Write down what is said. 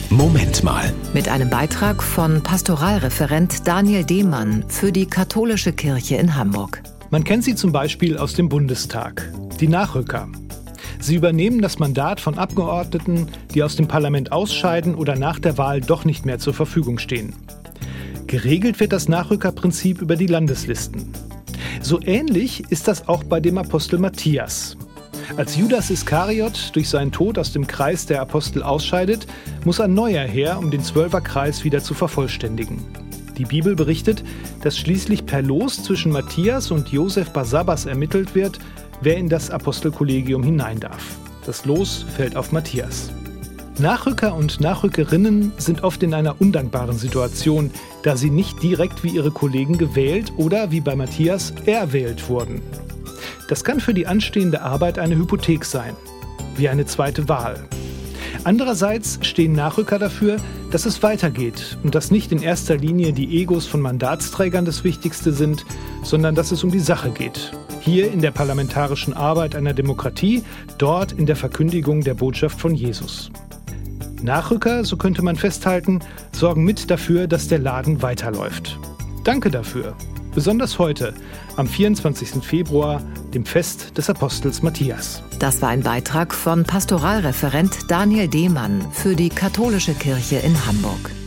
Moment mal. Mit einem Beitrag von Pastoralreferent Daniel Demann für die Katholische Kirche in Hamburg. Man kennt sie zum Beispiel aus dem Bundestag, die Nachrücker. Sie übernehmen das Mandat von Abgeordneten, die aus dem Parlament ausscheiden oder nach der Wahl doch nicht mehr zur Verfügung stehen. Geregelt wird das Nachrückerprinzip über die Landeslisten. So ähnlich ist das auch bei dem Apostel Matthias. Als Judas Iskariot durch seinen Tod aus dem Kreis der Apostel ausscheidet, muss ein neuer her, um den Zwölferkreis wieder zu vervollständigen. Die Bibel berichtet, dass schließlich per Los zwischen Matthias und Josef Barsabbas ermittelt wird, wer in das Apostelkollegium hinein darf. Das Los fällt auf Matthias. Nachrücker und Nachrückerinnen sind oft in einer undankbaren Situation, da sie nicht direkt wie ihre Kollegen gewählt oder, wie bei Matthias, erwählt wurden. Das kann für die anstehende Arbeit eine Hypothek sein, wie eine zweite Wahl. Andererseits stehen Nachrücker dafür, dass es weitergeht und dass nicht in erster Linie die Egos von Mandatsträgern das Wichtigste sind, sondern dass es um die Sache geht. Hier in der parlamentarischen Arbeit einer Demokratie, dort in der Verkündigung der Botschaft von Jesus. Nachrücker, so könnte man festhalten, sorgen mit dafür, dass der Laden weiterläuft. Danke dafür. Besonders heute, am 24. Februar, dem Fest des Apostels Matthias. Das war ein Beitrag von Pastoralreferent Daniel Demann für die Katholische Kirche in Hamburg.